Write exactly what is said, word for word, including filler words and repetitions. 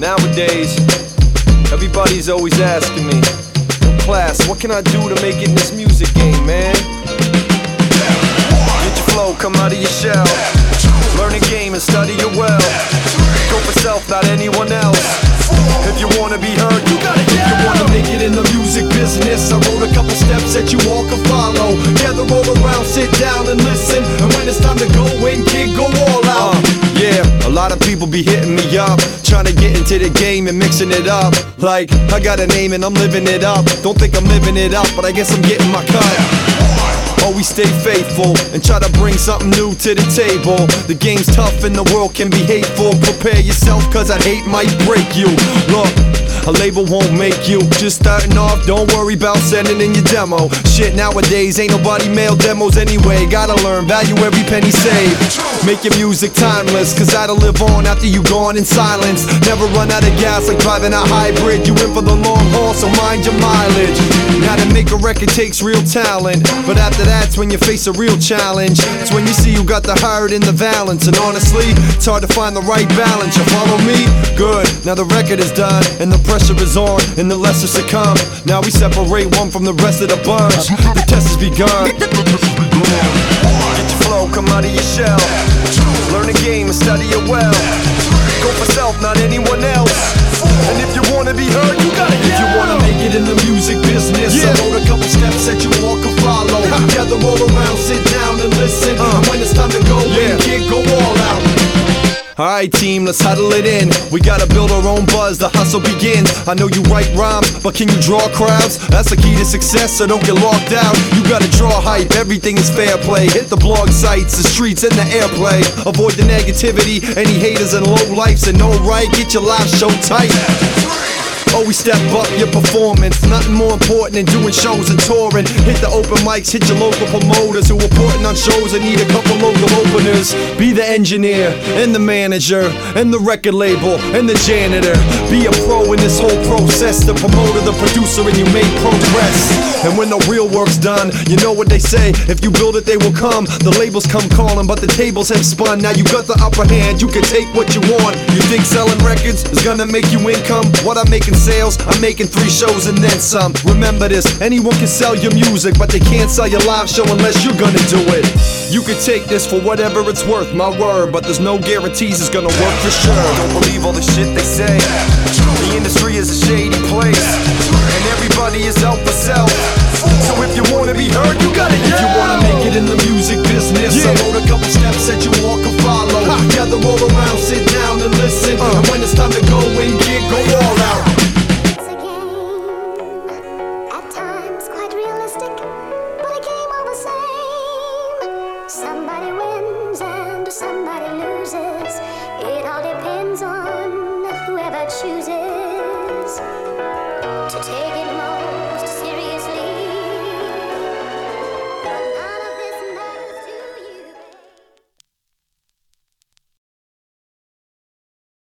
Nowadays, everybody's always asking me, class, what can I do to make it in this music game, man? Get your flow, come out of your shell. Learn a game and study it well. Go for self, not anyone else. If you wanna be heard, you gotta get If you wanna make it in the music business, I wrote a couple steps that you all can follow. Gather all around, sit down and listen. And when it's time to go in, kid, go all out. uh, Yeah, a lot of people be hitting me up, trying to get into the game and mixing it up. Like, I got a name and I'm living it up. Don't think I'm living it up, but I guess I'm getting my cut. Always stay faithful and try to bring something new to the table. The game's tough and the world can be hateful. Prepare yourself, cause that hate might break you. Look, a label won't make you. Just starting off, don't worry about sending in your demo. Shit, nowadays ain't nobody mail demos anyway. Gotta learn, value every penny saved. Make your music timeless, cause that'll live on after you gone in silence. Never run out of gas like driving a hybrid. You in for the long haul, so mind your mileage. Now to make a record takes real talent, but after that's when you face a real challenge. It's when you see you got the heart and the balance. And honestly, it's hard to find the right balance. You follow me? Good. Now the record is done and the pressure is on and the lesser succumb. Now we separate one from the rest of the bunch. The test has begun. Get your flow, come out of your shell. Learn the game and study it well. Go for self, not anyone else. And if you wanna be heard, you gotta get If you wanna make it in the music business, yeah. I wrote a couple steps that you all can follow. Gather all around, sit down and listen. uh. And when it's time to go yeah. in, kid, go all out. Alright team, let's huddle it in. We gotta build our own buzz, the hustle begins. I know you write rhymes, but can you draw crowds? That's the key to success, so don't get locked out. You gotta draw hype, everything is fair play. Hit the blog sites, the streets, and the airplay. Avoid the negativity, any haters and low lifes. And no right, get your live show tight. Always step up your performance. Nothing more important than doing shows and touring. Hit the open mics, hit your local promoters who are putting on shows and need a couple local openers. Be the engineer and the manager and the record label and the janitor. Be a pro in this whole process. The promoter, the producer, and you make progress. And when the real work's done, you know what they say, if you build it they will come. The labels come calling, but the tables have spun. Now you got the upper hand, you can take what you want. You think selling records is gonna make you income? What I'm making sales, I'm making three shows and then some. Remember this, anyone can sell your music, but they can't sell your live show unless you're gonna do it. You can take this for whatever it's worth, my word, but there's no guarantees it's gonna work for sure. Don't believe all the shit they say. The industry is a shady place, and everybody is out for self. So if you wanna be heard, you gotta yell. If you wanna make it in the music business, yeah. I wrote a couple steps that you all can follow. Ha. Gather all around, sit down and listen. uh. And when it's time to go in, kid, go all out. Somebody wins and somebody loses. It all depends on whoever chooses to take it.